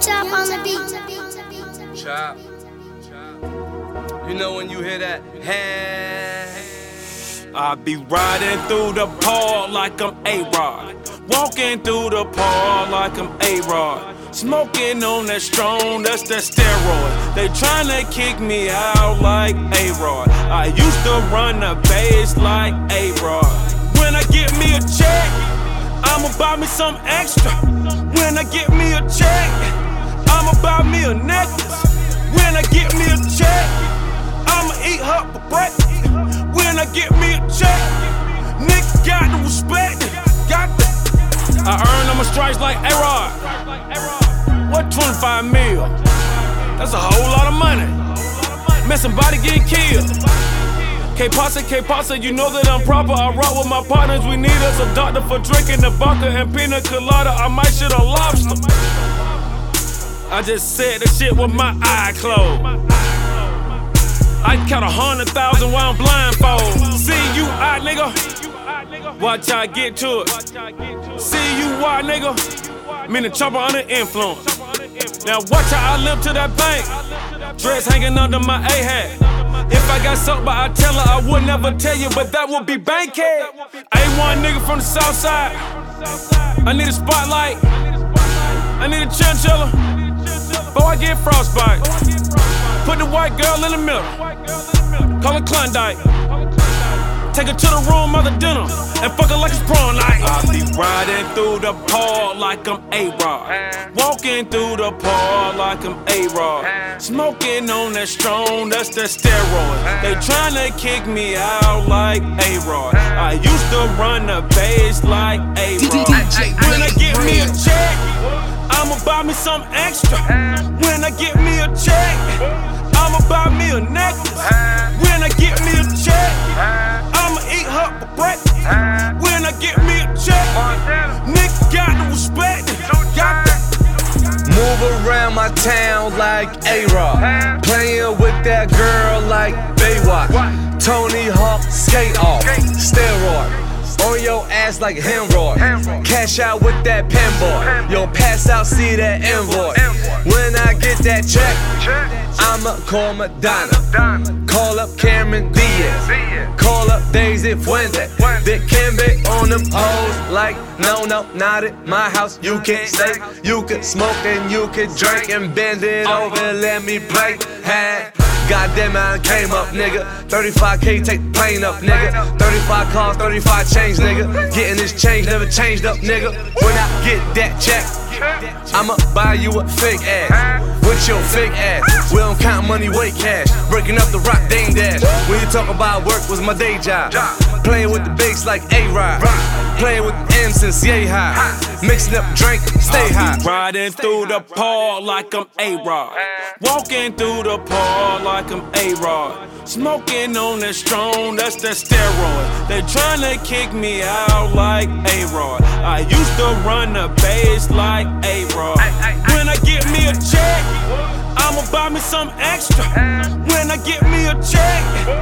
Chop on the beat. Chop. You know when you hear that hand, I be riding through the park like I'm A-Rod, walking through the park like I'm A-Rod, smoking on that strong, that's that steroid. They tryna kick me out like A-Rod. I used to run the base like A-Rod. When I get me a check, I'ma buy me some extra. When I get me a check, I'ma buy me a necklace. When I get me a check, I'ma eat her for breakfast. When I get me a check, nigga got to respect it. Got that. I earn on my stripes like A-Rod. What 25 mil? That's a whole lot of money. Man, somebody getting killed. K-Pasa, you know that I'm proper. I rock with my partners, we need us a doctor for drinking the vodka and pina colada. I might shit a lobster. I just said the shit with my eye closed. I count 100,000 while I'm blindfold. See you out, nigga. Watch how I get to it. See you out, nigga. Mean the chopper under influence. Now watch how I limp to that bank. Dress hanging under my A-hat. If I got soaked by I tell her, I would never tell you, but that would be Bankhead. A1 nigga from the south side. I need a spotlight. I need a chinchilla. Before I get frostbite. Put the white girl in the middle. Call her Klondike. Take her to the room after dinner and fuck her like it's prom night. I be riding through the park like I'm A-Rod, walking through the park like I'm A-Rod, smoking on that strong, that's that steroid. They tryna kick me out like A-Rod. I used to run the base like A-Rod. When I get me a check, I'ma buy me some extra. When I get me a check, I'ma buy me a necklace. When I get me a check, I'ma eat her for breakfast. When I get me a check, nigga got to respect it. Got that. move around my town like A-Rod, playing with that girl like Baywatch. Tony Hawk, skate off, steroid. On your ass like hemorrhoid. Cash out with that pinboard. Yo, pass out, see that invoice. When I get that check, I'ma call Madonna. Call up Cameron Diaz. Call up Daisy Fuente. Big Kimby on them hoes like no, not at my house. You can stay, you can smoke and you can drink and bend it over and let me play. Goddamn, I came up, nigga. 35K, take the plane up, nigga. 35 cars, 35 change, nigga. Getting this change, never changed up, nigga. When I get that check, I'ma buy you a fake ass. With your fake ass, we don't count money, wait cash. Breaking up the rock, dang dash. When you talk about work, was my day job. Playing with the bass like A-Rod. Playing with the M since yay high. Mixing up drink, stay high. Riding through the park like I'm A-Rod, walking through the park like I'm A-Rod, smoking on that strong, that's that steroid. They tryna kick me out like A-Rod. I used to run the base like A-Rod. When I get me a check, I'ma buy me some extra. When I get me a check,